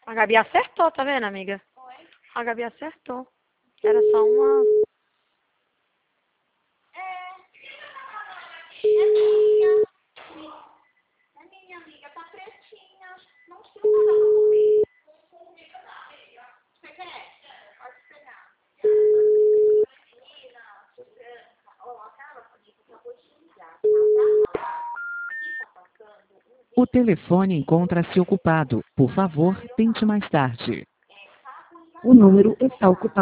A Gabi acertou, tá vendo, amiga? A Gabi acertou. Era só uma... É minha. É minha amiga, tá pretinha. Não precisa dar pra comer. Você quer? Pode pegar. Menina, branca. Ó, aquela bonita que eu vou te ligar. Aqui tá passando O telefone encontra-se ocupado. Por favor, tente mais tarde. um O número está ocupado.